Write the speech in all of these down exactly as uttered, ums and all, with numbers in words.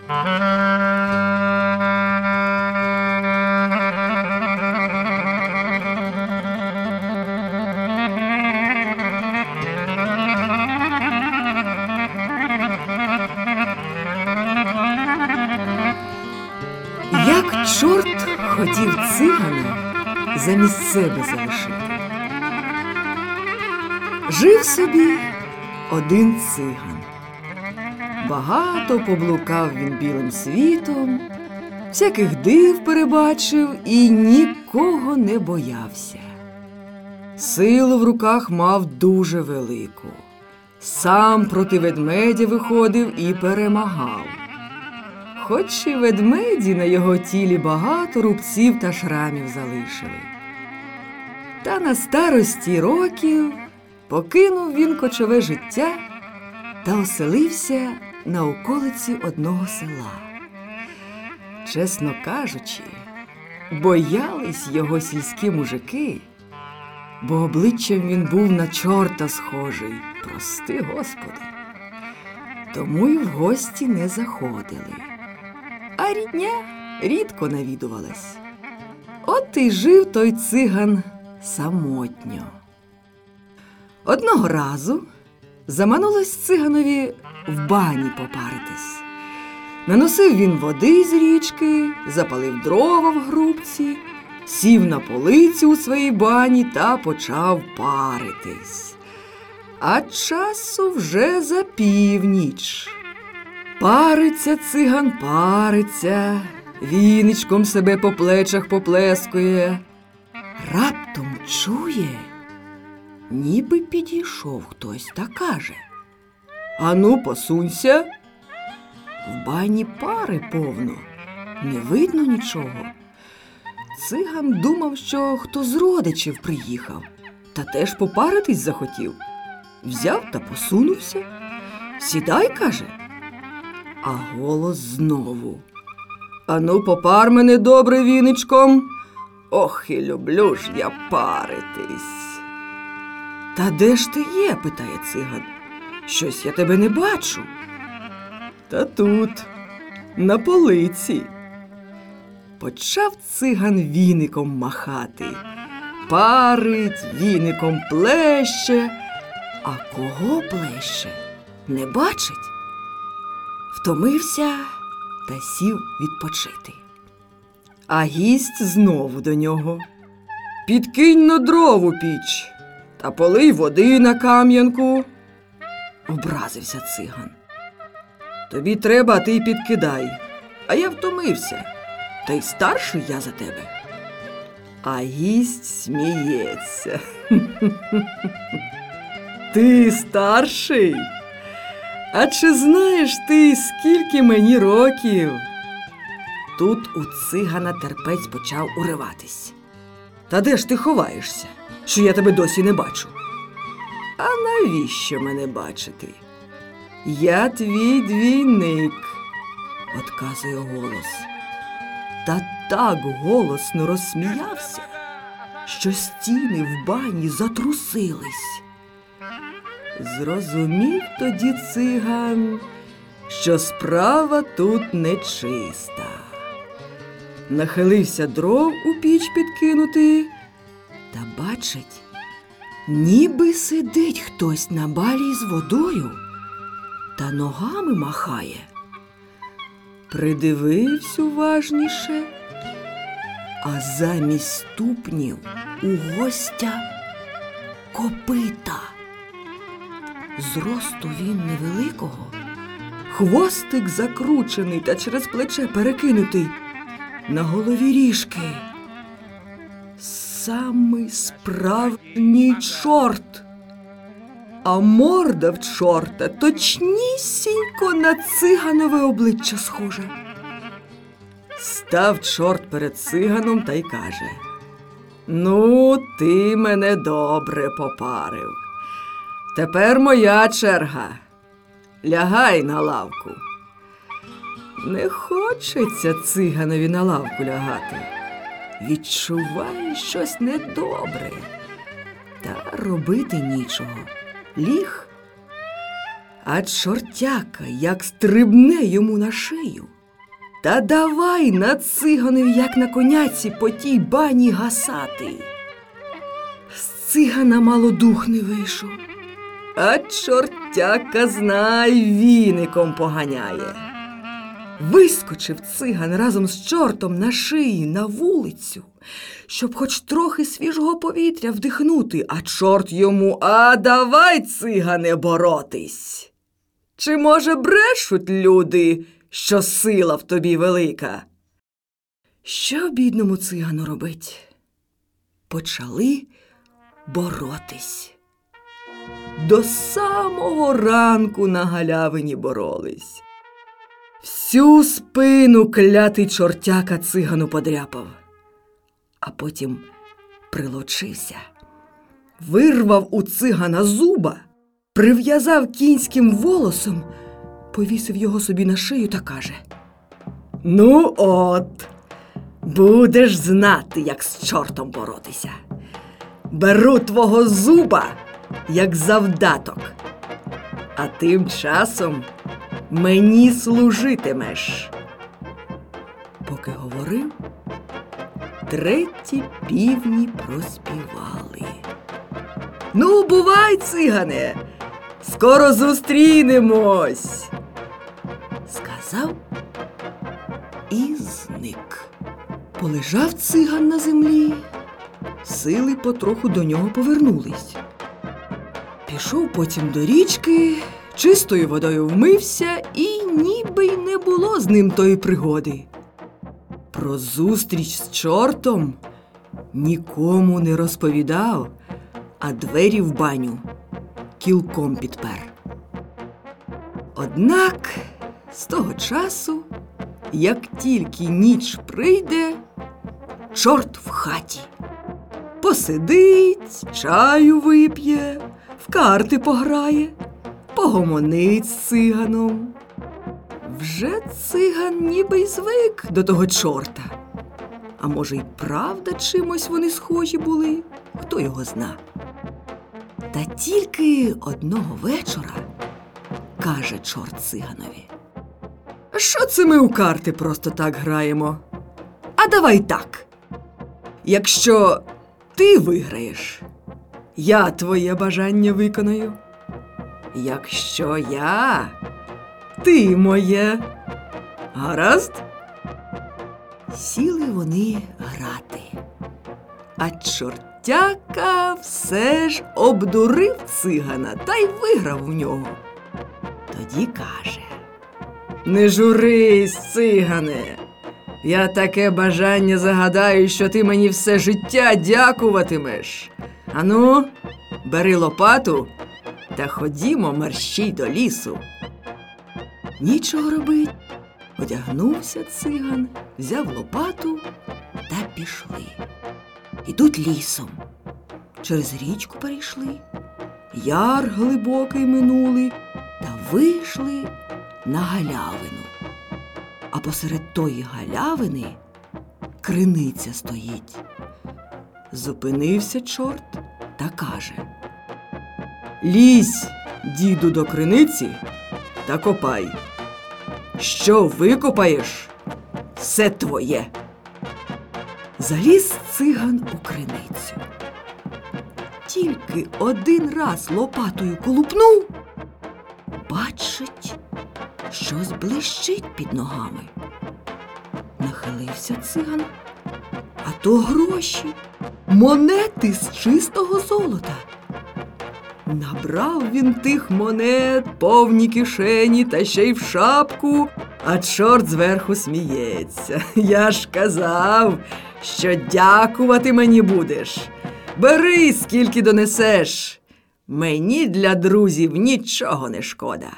Як чорт хотів цигана замість себе залишити. Жив собі один циган. Багато поблукав він білим світом, всяких див перебачив і нікого не боявся. Силу в руках мав дуже велику. Сам проти ведмедя виходив і перемагав. Хоч і ведмеді на його тілі багато рубців та шрамів залишили. Та на старості років покинув він кочове життя та оселився на околиці одного села. Чесно кажучи, боялись його сільські мужики, бо обличчям він був на чорта схожий, прости Господи. Тому й в гості не заходили. А рідня рідко навідувалась. От і жив той циган самотньо. Одного разу заманулось циганові в бані попаритись. Наносив він води з річки, запалив дрова в грубці, сів на полицю у своїй бані та почав паритись. А часу вже за північ. Париться циган, париться, віничком себе по плечах поплескує. Раптом чує, ніби підійшов хтось та каже: «Ану, посунься!» В бані пари повно, не видно нічого. Циган думав, що хто з родичів приїхав, та теж попаритись захотів. Взяв та посунувся. «Сідай», каже. А голос знову: «Ану, попар мене добре віничком. Ох, і люблю ж я паритись». «Та де ж ти є?» – питає циган. «Щось я тебе не бачу». «Та тут, на полиці». Почав циган віником махати. Парить, віником плеще. А кого плеще? Не бачить. Втомився та сів відпочити. А гість знову до нього: «Підкинь на дров у піч та полий води на кам'янку». Образився циган. «Тобі треба, а ти й підкидай, а я втомився, та й старший я за тебе». А гість сміється: «Ти старший? А чи знаєш ти, скільки мені років?» Тут у цигана терпець почав уриватись. «Та де ж ти ховаєшся, що я тебе досі не бачу?» «А навіщо мене бачити? Я твій двійник», – отказує голос. Та так голосно розсміявся, що стіни в бані затрусились. Зрозумів тоді циган, що справа тут нечиста. Нахилився дров у піч підкинути, та бачить, ніби сидить хтось на балії з водою та ногами махає. Придивився уважніше, а замість ступнів у гостя копита. Зросту він невеликого, хвостик закручений та через плече перекинутий, на голові ріжки. Самий справжній чорт, а морда в чорта точнісінько на циганове обличчя схожа. Став чорт перед циганом та й каже: «Ну, ти мене добре попарив. Тепер моя черга. Лягай на лавку». Не хочеться циганові на лавку лягати. Відчуває щось недобре. Та робити нічого. Ліг. А чортяка як стрибне йому на шию. Та давай на циганові, як на коняці, по тій бані гасати. З цигана мало дух не вийшов, а чортяка, знай, віником поганяє. Вискочив циган разом з чортом на шиї на вулицю, щоб хоч трохи свіжого повітря вдихнути, а чорт йому: а давай, цигане, боротись. Чи, може, брешуть люди, що сила в тобі велика? Що бідному цигану робить? Почали боротись. До самого ранку на галявині боролись. Всю спину клятий чортяка цигану подряпав, а потім прилучився, вирвав у цигана зуба, прив'язав кінським волосом, повісив його собі на шию та каже: ну от, будеш знати, як з чортом боротися. Беру твого зуба, як завдаток, а тим часом мені служитимеш. Поки говорив, треті півні проспівали. Ну, бувай, цигане, скоро зустрінемось, сказав і зник. Полежав циган на землі, сили потроху до нього повернулись. Пішов потім до річки, чистою водою вмився, і ніби й не було з ним тої пригоди. Про зустріч з чортом нікому не розповідав, а двері в баню кілком підпер. Однак з того часу, як тільки ніч прийде, чорт в хаті. Посидить, чаю вип'є, в карти пограє, погомонить з циганом. Вже циган ніби й звик до того чорта. А може й правда чимось вони схожі були, хто його зна. Та тільки одного вечора каже чорт циганові: що це ми у карти просто так граємо? А давай так. Якщо ти виграєш, я твоє бажання виконаю. Якщо я, ти моє. Гаразд? Сіли вони грати. А чортяка все ж обдурив цигана та й виграв у нього. Тоді каже: не журись, цигане, я таке бажання загадаю, що ти мені все життя дякуватимеш. Ану, бери лопату та ходімо мерщій до лісу. Нічого робить. Одягнувся циган, взяв лопату та пішли. Ідуть лісом. Через річку перейшли, яр глибокий минули та вийшли на галявину. А посеред тої галявини криниця стоїть. Зупинився чорт та каже: лізь, діду, до криниці та копай. Що викопаєш, все твоє. Заліз циган у криницю. Тільки один раз лопатою колупнув, бачить, щось блищить під ногами. Нахилився циган, а то гроші, монети з чистого золота. Набрав він тих монет повні кишені та ще й в шапку, а чорт зверху сміється. Я ж казав, що дякувати мені будеш. Бери, скільки донесеш. Мені для друзів нічого не шкода.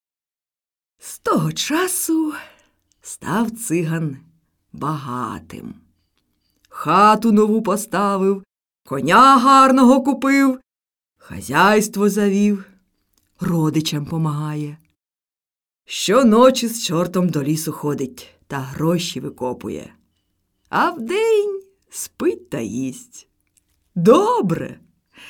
З того часу став циган багатим. Хату нову поставив, коня гарного купив, хазяйство завів, родичам помагає. Щоночі з чортом до лісу ходить та гроші викопує. А вдень спить та їсть. Добре.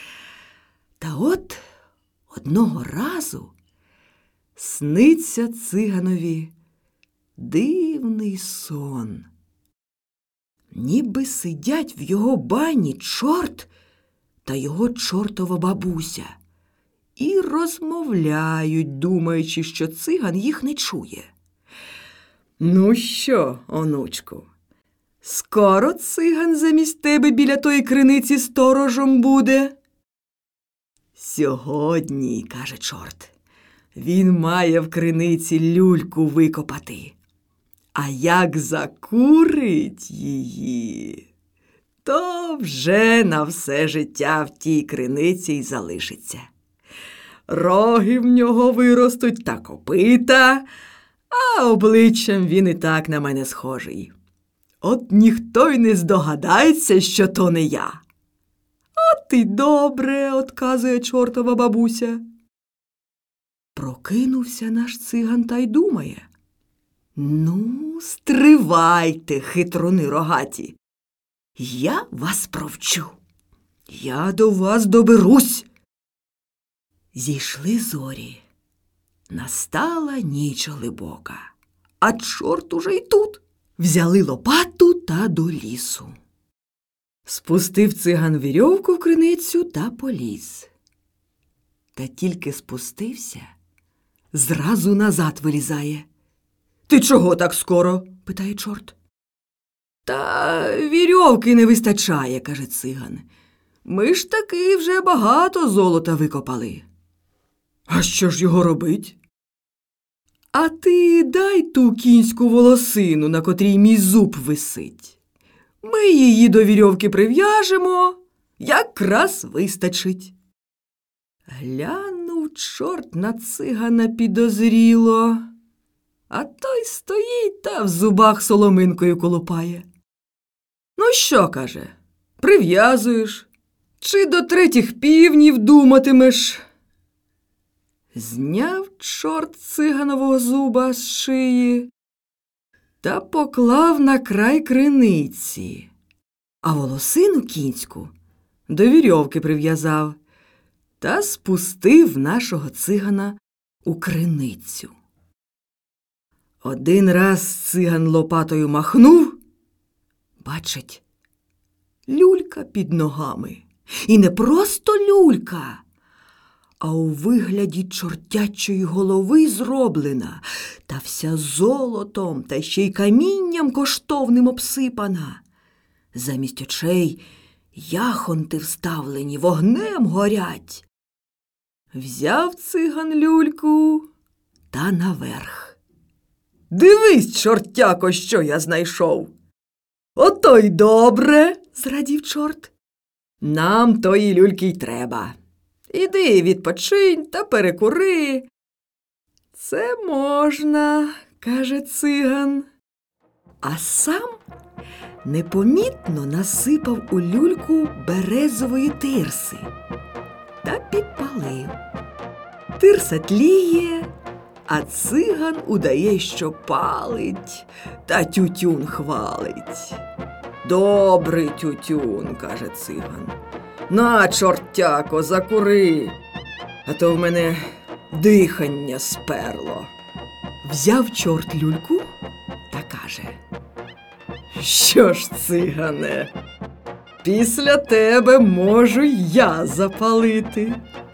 Та от одного разу сниться циганові дивний сон. Ніби сидять в його бані чорт та його чортова бабуся і розмовляють, думаючи, що циган їх не чує. «Ну що, онучку, скоро циган замість тебе біля тої криниці сторожем буде?» «Сьогодні, – каже чорт, – він має в криниці люльку викопати. А як закурить її, то вже на все життя в тій криниці й залишиться. Роги в нього виростуть та копита, а обличчям він і так на мене схожий. От ніхто й не здогадається, що то не я». «От і добре, – отказує чортова бабуся». Прокинувся наш циган та й думає: «Ну, стривайте, хитруни рогаті, я вас провчу, я до вас доберусь». Зійшли зорі, настала ніч глибока, а чорт уже й тут. Взяли лопату та до лісу. Спустив циган вірьовку в криницю та поліз. Та тільки спустився, зразу назад вилізає. «Ти чого так скоро?» – питає чорт. «Та вірьовки не вистачає», – каже циган. «Ми ж таки вже багато золота викопали». «А що ж його робить?» «А ти дай ту кінську волосину, на котрій мій зуб висить. Ми її до вірьовки прив'яжемо, якраз вистачить». Глянув чорт на цигана підозріло, а той стоїть та в зубах соломинкою колупає. «Ну що, – каже, – прив'язуєш? Чи до третіх півнів думатимеш?» Зняв чорт циганового зуба з шиї та поклав на край криниці, а волосину кінську до вірьовки прив'язав та спустив нашого цигана у криницю. Один раз циган лопатою махнув, бачить, люлька під ногами. І не просто люлька, а у вигляді чортячої голови зроблена, та вся золотом, та ще й камінням коштовним обсипана. Замість очей яхонти вставлені, вогнем горять. Взяв циган люльку та наверх. «Дивись, чортяко, що я знайшов!» «Ото й добре!» – зрадів чорт. «Нам тої люльки й треба. Іди відпочинь та перекури». «Це можна», – каже циган. А сам непомітно насипав у люльку березової тирси та підпалив. Тирса тліє, а циган удає, що палить, та тютюн хвалить. «Добрий тютюн», – каже циган. «На, чортяко, закури, а то в мене дихання сперло». Взяв чорт люльку та каже: «Що ж, цигане, після тебе можу й я запалити».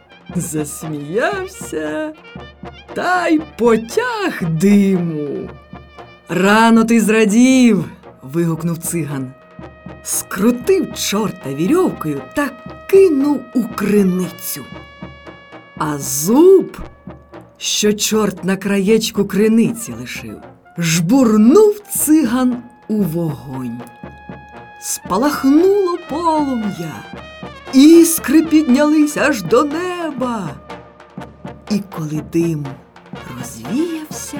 Засміявся та й потяг диму. «Рано ти зрадів!» – вигукнув циган. Скрутив чорта вірьовкою та кинув у криницю. А зуб, що чорт на краєчку криниці лишив, жбурнув циган у вогонь. Спалахнуло полум'я, іскри піднялись аж до неба. І коли дим розвіявся,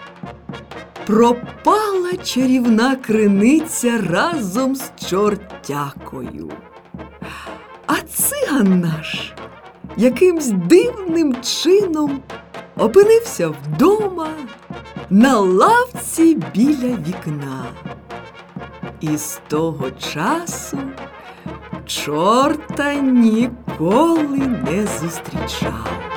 пропала чарівна криниця разом з чортякою. А циган наш якимсь дивним чином опинився вдома на лавці біля вікна. І з того часу чорта ніколи не зустрічав.